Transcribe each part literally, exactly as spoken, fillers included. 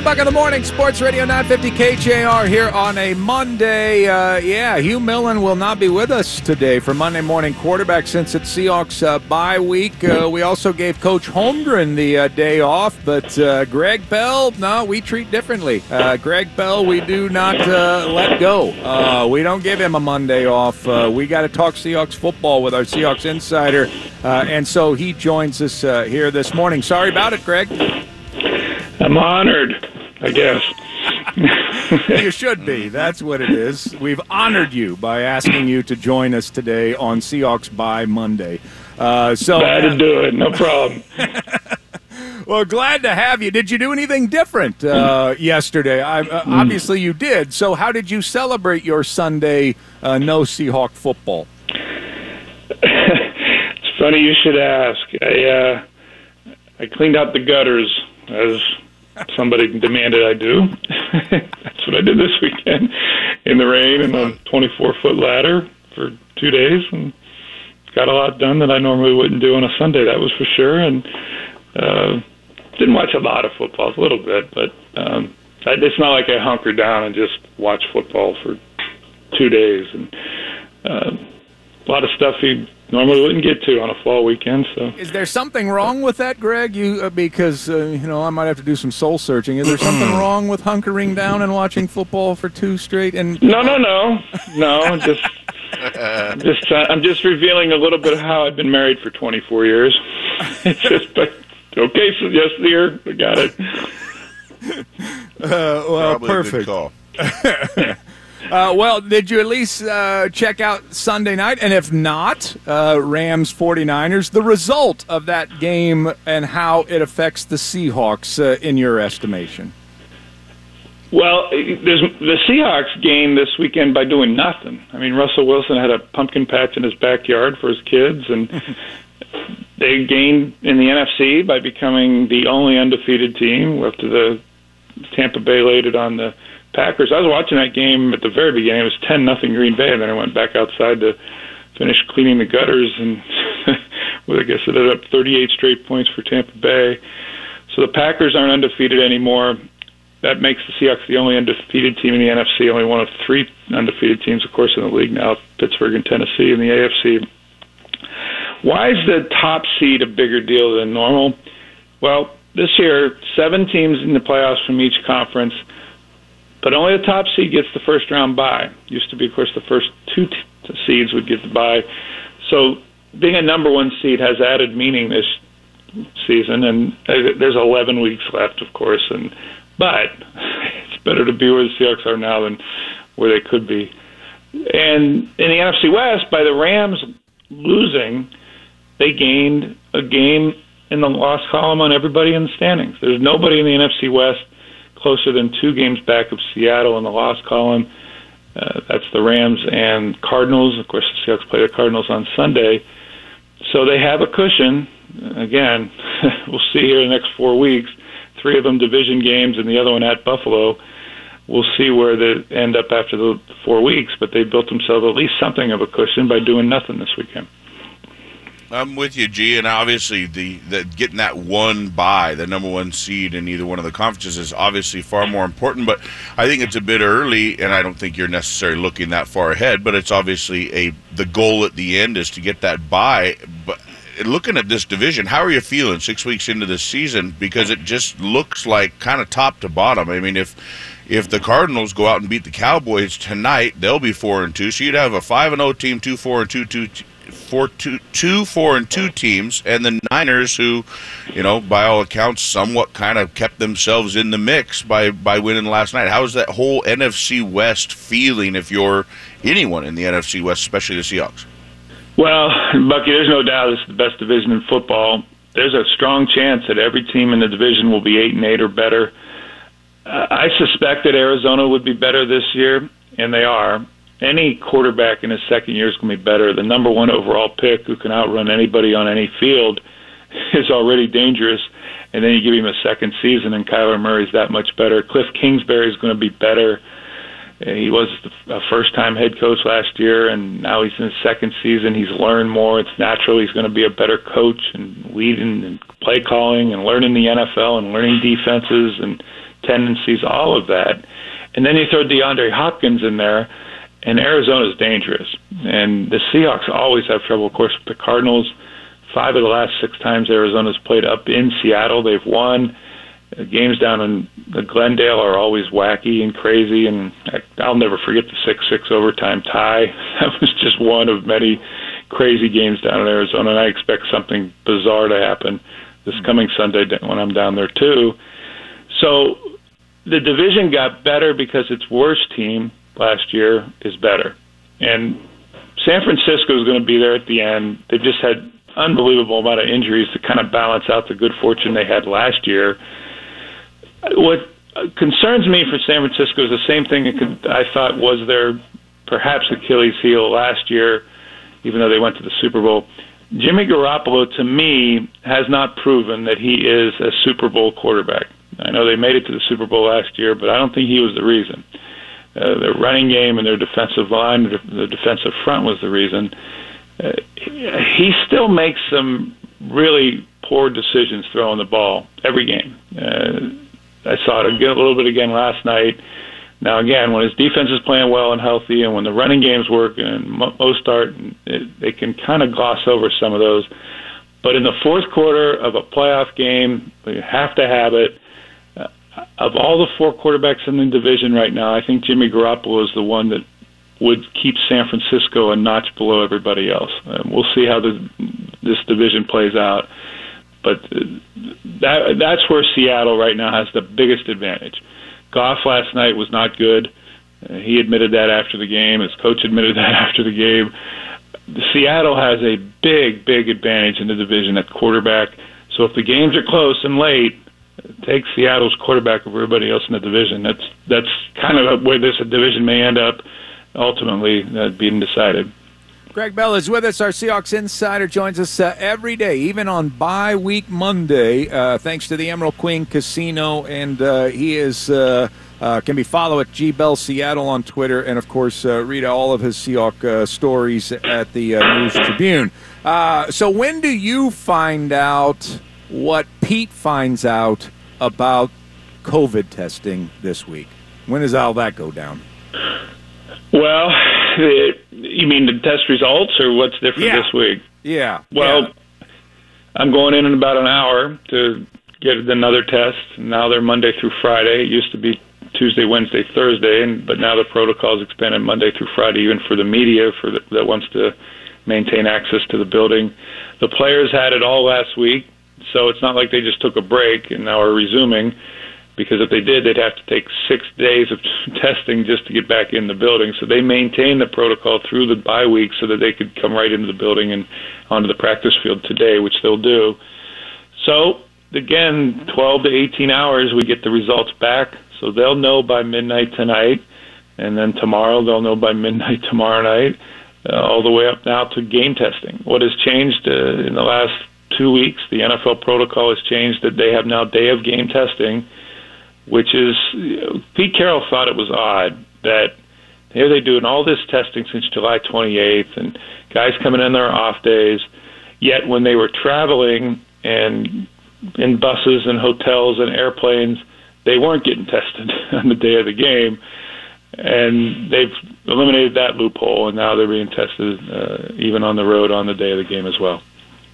Buck in the Morning, Sports Radio nine fifty K J R here on a Monday. Uh, yeah, Hugh Millen will not be with us today for Monday Morning Quarterback since it's Seahawks uh, bye week. Uh, we also gave Coach Holmgren the uh, day off, but uh, Greg Bell, no, we treat differently. Uh, Greg Bell, we do not uh, let go. Uh, we don't give him a Monday off. Uh, we got to talk Seahawks football with our Seahawks insider, uh, and so he joins us uh, here this morning. Sorry about it, Greg. I'm honored, I guess. You should be. That's what it is. We've honored you by asking you to join us today on Seahawks by Monday. Uh, so glad to do it. No problem. Well, glad to have you. Did you do anything different uh, yesterday? I, uh, obviously, you did. So, how did you celebrate your Sunday uh, no Seahawk football? It's funny you should ask. I uh, I cleaned out the gutters as somebody demanded I do. That's what I did this weekend in the rain and a twenty-four foot ladder for two days, and got a lot done that I normally wouldn't do on a Sunday. That was for sure. And uh, didn't watch a lot of football, a little bit, but um, I, it's not like I hunkered down and just watched football for two days. And uh, a lot of stuff you normally wouldn't get to on a fall weekend. So, is there something wrong with that, Greg? You uh, because uh, you know I might have to do some soul searching. Is there something wrong with hunkering down and watching football for two straight? And no, no, no, no. Just, just, uh, I'm just revealing a little bit of how I've been married for twenty-four years. It's just, but okay, so yes, dear, I got it. Uh, well, Probably perfect. A good call. Uh, well, did you at least uh, check out Sunday night? And if not, uh, Rams forty-niners, the result of that game and how it affects the Seahawks uh, in your estimation? Well, there's, the Seahawks gained this weekend by doing nothing. I mean, Russell Wilson had a pumpkin patch in his backyard for his kids, and they gained in the N F C by becoming the only undefeated team after the Tampa Bay laid it on the Packers. I was watching that game at the very beginning. It was ten nothing Green Bay, and then I went back outside to finish cleaning the gutters, and well, I guess it ended up thirty-eight straight points for Tampa Bay. So the Packers aren't undefeated anymore. That makes the Seahawks the only undefeated team in the N F C, only one of three undefeated teams, of course, in the league now, Pittsburgh and Tennessee in the A F C. Why is the top seed a bigger deal than normal? Well, this year, seven teams in the playoffs from each conference, but only the top seed gets the first round bye. Used to be, of course, the first two t- seeds would get the bye. So being a number one seed has added meaning this season, and there's eleven weeks left, of course. And but it's better to be where the Seahawks are now than where they could be. And in the N F C West, by the Rams losing, they gained a game in the loss column on everybody in the standings. There's nobody in the N F C West closer than two games back of Seattle in the loss column. Uh, that's the Rams and Cardinals. Of course, the Seahawks play the Cardinals on Sunday. So they have a cushion. Again, we'll see here in the next four weeks, three of them division games and the other one at Buffalo. We'll see where they end up after the four weeks, but they built themselves at least something of a cushion by doing nothing this weekend. I'm with you, G, and obviously the, the getting that one bye, the number one seed in either one of the conferences is obviously far more important, but I think it's a bit early, and I don't think you're necessarily looking that far ahead, but it's obviously a the goal at the end is to get that bye. But looking at this division, how are you feeling six weeks into the season? Because it just looks like kind of top to bottom. I mean, if if the Cardinals go out and beat the Cowboys tonight, they'll be four and two, so you'd have a five and zero team, two four and two, two. Four, two, two, four, and two teams, and the Niners, who, you know, by all accounts, somewhat kind of kept themselves in the mix by, by winning last night. How is that whole N F C West feeling if you're anyone in the N F C West, especially the Seahawks? Well, Bucky, there's no doubt it's the best division in football. There's a strong chance that every team in the division will be eight and eight or better. Uh, I suspect that Arizona would be better this year, and they are. Any quarterback in his second year is going to be better. The number one overall pick who can outrun anybody on any field is already dangerous. And then you give him a second season, and Kyler Murray's that much better. Cliff Kingsbury is going to be better. He was a first-time head coach last year, and now he's in his second season. He's learned more. It's natural he's going to be a better coach and leading and play calling and learning the N F L and learning defenses and tendencies, all of that. And then you throw DeAndre Hopkins in there, and Arizona's dangerous. And the Seahawks always have trouble, of course, with the Cardinals. Five of the last six times Arizona's played up in Seattle, they've won. The games down in Glendale are always wacky and crazy, and I'll never forget the six six overtime tie. That was just one of many crazy games down in Arizona, and I expect something bizarre to happen this coming Sunday when I'm down there too. So the division got better because its worst team last year is better. And San Francisco is going to be there at the end. They've just had unbelievable amount of injuries to kind of balance out the good fortune they had last year. What concerns me for San Francisco is the same thing that could, I thought was their perhaps Achilles heel last year, even though they went to the Super Bowl. Jimmy Garoppolo, to me, has not proven that he is a Super Bowl quarterback. I know they made it to the Super Bowl last year, but I don't think he was the reason. Uh, their running game and their defensive line, the defensive front was the reason. Uh, he still makes some really poor decisions throwing the ball every game. Uh, I saw it again, a little bit again last night. Now, again, when his defense is playing well and healthy, and when the running game's working, and Mostert, it, they can kind of gloss over some of those. But in the fourth quarter of a playoff game, you have to have it. Uh, of all the four quarterbacks in the division right now, I think Jimmy Garoppolo is the one that would keep San Francisco a notch below everybody else. Uh, we'll see how the, this division plays out. But that that's where Seattle right now has the biggest advantage. Goff last night was not good. Uh, he admitted that after the game. His coach admitted that after the game. Seattle has a big, big advantage in the division at quarterback. So if the games are close and late, take Seattle's quarterback over everybody else in the division. That's that's kind of where this division may end up ultimately uh, being decided. Greg Bell is with us. Our Seahawks insider joins us uh, every day, even on bye week Monday, uh, thanks to the Emerald Queen Casino. And uh, he is uh, uh, can be followed at G Bell Seattle on Twitter, and of course uh, read all of his Seahawk uh, stories at the uh, News Tribune. Uh, so when do you find out what Pete finds out about COVID testing this week? When does all that go down? Well, it, you mean the test results, or what's different yeah. this week? Yeah. Well, yeah. I'm going in in about an hour to get another test. Now they're Monday through Friday. It used to be Tuesday, Wednesday, Thursday, and but now the protocol's expanded Monday through Friday, even for the media for the, that wants to maintain access to the building. The players had it all last week, so it's not like they just took a break and now are resuming. Because if they did, they'd have to take six days of testing just to get back in the building. So they maintained the protocol through the bye week so that they could come right into the building and onto the practice field today, which they'll do. So, again, twelve to eighteen hours, we get the results back. So they'll know by midnight tonight, and then tomorrow they'll know by midnight tomorrow night, uh, all the way up now to game testing. What has changed uh, in the last two weeks, the N F L protocol has changed that they have now day of game testing, which is, you know, Pete Carroll thought it was odd that here they doing all this testing since July twenty-eighth, and guys coming in their off days, yet when they were traveling and in buses and hotels and airplanes, they weren't getting tested on the day of the game, and they've eliminated that loophole, and now they're being tested uh, even on the road on the day of the game as well.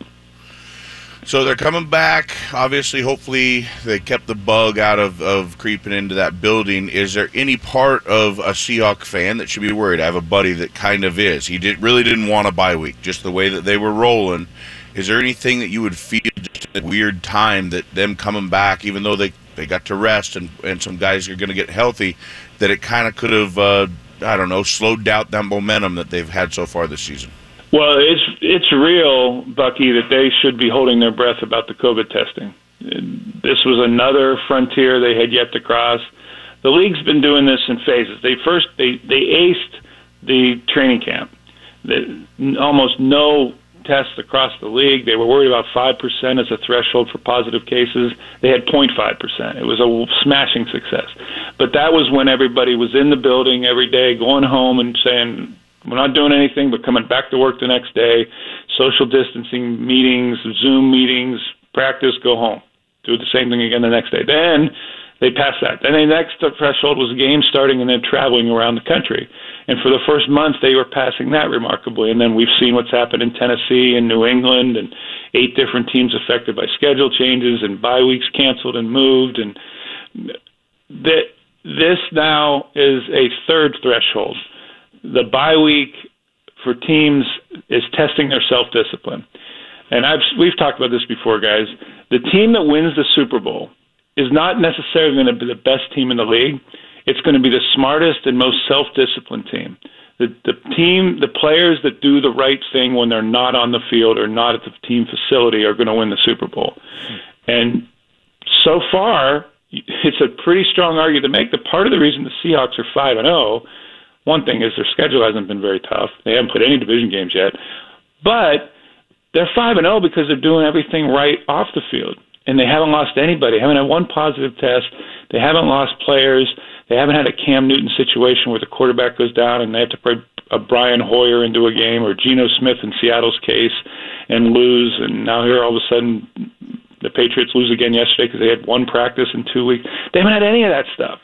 So they're coming back. Obviously, hopefully, they kept the bug out of, of creeping into that building. Is there any part of a Seahawk fan that should be worried? I have a buddy that kind of is. He did, really didn't want a bye week, just the way that they were rolling. Is there anything that you would feel just at a weird time that them coming back, even though they, they got to rest and, and some guys are going to get healthy, that it kind of could have, uh, I don't know, slowed down that momentum that they've had so far this season? Well, it's it's real, Bucky, that they should be holding their breath about the COVID testing. This was another frontier they had yet to cross. The league's been doing this in phases. They first they, they aced the training camp. The, almost no tests across the league. They were worried about five percent as a threshold for positive cases. They had zero point five percent. It was a smashing success. But that was when everybody was in the building every day, going home and saying, we're not doing anything but coming back to work the next day, social distancing meetings, Zoom meetings, practice, go home. Do the same thing again the next day. Then They passed that. Then the next threshold was games starting and then traveling around the country. And for the first month, they were passing that remarkably. And then we've seen what's happened in Tennessee and New England, and eight different teams affected by schedule changes and bye weeks canceled and moved. And that this now is a third threshold. The bye week for teams is testing their self-discipline. And I've we've talked about this before, guys. The team that wins the Super Bowl is not necessarily going to be the best team in the league. It's going to be the smartest and most self-disciplined team. The the team, the players that do the right thing when they're not on the field or not at the team facility are going to win the Super Bowl. And so far, it's a pretty strong argument to make. The part of the reason the Seahawks are five and oh, one thing is their schedule hasn't been very tough. They haven't played any division games yet. But they're five and oh because they're doing everything right off the field. And they haven't lost anybody. They haven't had one positive test. They haven't lost players. They haven't had a Cam Newton situation where the quarterback goes down and they have to put a Brian Hoyer into a game, or Geno Smith in Seattle's case, and lose. And now here all of a sudden the Patriots lose again yesterday because they had one practice in two weeks. They haven't had any of that stuff.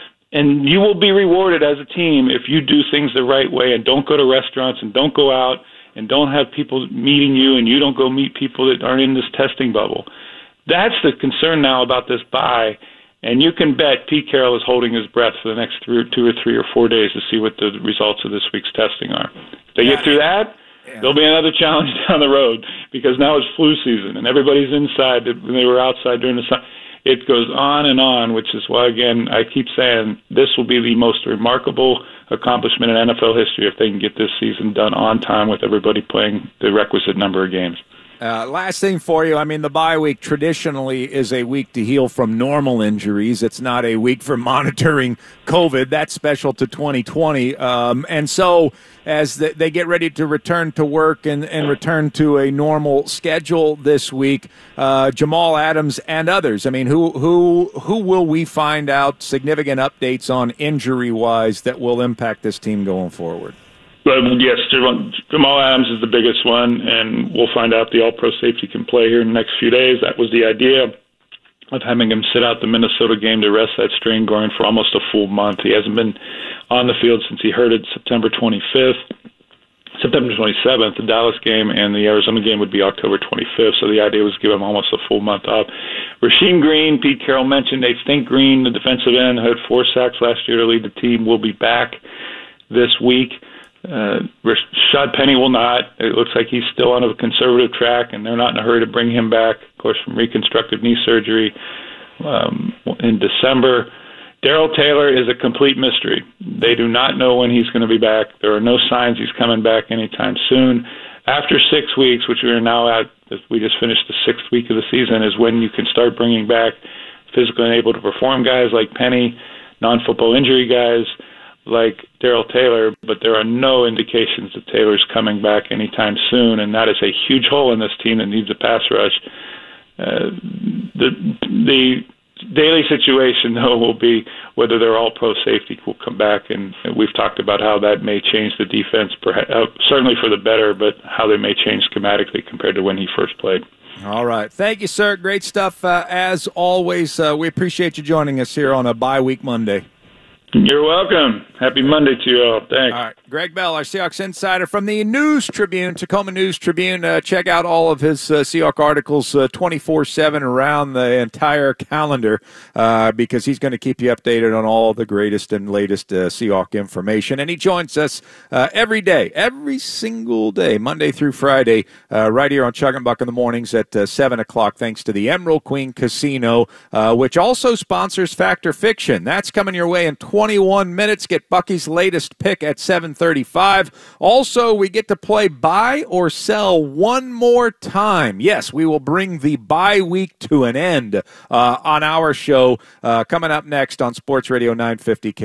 And you will be rewarded as a team if you do things the right way and don't go to restaurants and don't go out and don't have people meeting you and you don't go meet people that aren't in this testing bubble. That's the concern now about this bye. And you can bet Pete Carroll is holding his breath for the next three or two or three or four days to see what the results of this week's testing are. If they get through that, yeah. There'll be another challenge down the road, because now it's flu season and everybody's inside. When they were outside during the summer, it goes on and on, which is why, again, I keep saying this will be the most remarkable accomplishment in N F L history if they can get this season done on time with everybody playing the requisite number of games. Uh, last thing for you, I mean, the bye week traditionally is a week to heal from normal injuries. It's not a week for monitoring COVID. That's special to twenty twenty. Um, and so as the, they get ready to return to work and, and return to a normal schedule this week, uh, Jamal Adams and others, I mean, who who who will we find out significant updates on injury-wise that will impact this team going forward? But yes, Jamal Adams is the biggest one, and we'll find out if the All-Pro safety can play here in the next few days. That was the idea of having him sit out the Minnesota game to rest that strain going for almost a full month. He hasn't been on the field since he hurt it September twenty-fifth. September twenty-seventh, the Dallas game, and the Arizona game would be October twenty-fifth, so the idea was to give him almost a full month off. Rasheem Green, Pete Carroll mentioned, they think Green, the defensive end, who had four sacks last year to lead the team, will be back this week. Uh, Rashad Penny will not. It looks like he's still on a conservative track, and they're not in a hurry to bring him back, of course, from reconstructive knee surgery um, in December. Darrell Taylor is a complete mystery. They do not know when he's going to be back. There are no signs he's coming back anytime soon. After six weeks, which we are now at, we just finished the sixth week of the season, is when you can start bringing back physically unable to perform guys like Penny, non-football injury guys like Darrell Taylor, but there are no indications that Taylor's coming back anytime soon, and that is a huge hole in this team that needs a pass rush. Uh, the the daily situation, though, will be whether their all-pro safety will come back, and we've talked about how that may change the defense, perhaps, uh, certainly for the better, but how they may change schematically compared to when he first played. All right. Thank you, sir. Great stuff, uh, as always. Uh, we appreciate you joining us here on a bye-week Monday. You're welcome. Happy Monday to you all. Thanks. All right. Greg Bell, our Seahawks insider from the News Tribune, Tacoma News Tribune. Uh, check out all of his uh, Seahawks articles uh, twenty-four seven around the entire calendar uh, because he's going to keep you updated on all the greatest and latest uh, Seahawks information. And he joins us uh, every day, every single day, Monday through Friday, uh, right here on Chug and Buck in the mornings at uh, seven o'clock, thanks to the Emerald Queen Casino, uh, which also sponsors Factor Fiction. That's coming your way in twenty-one minutes. Get Bucky's latest pick at seven thirty-five. Also, we get to play buy or sell one more time. Yes, we will bring the bye week to an end uh, on our show uh, coming up next on Sports Radio nine fifty K.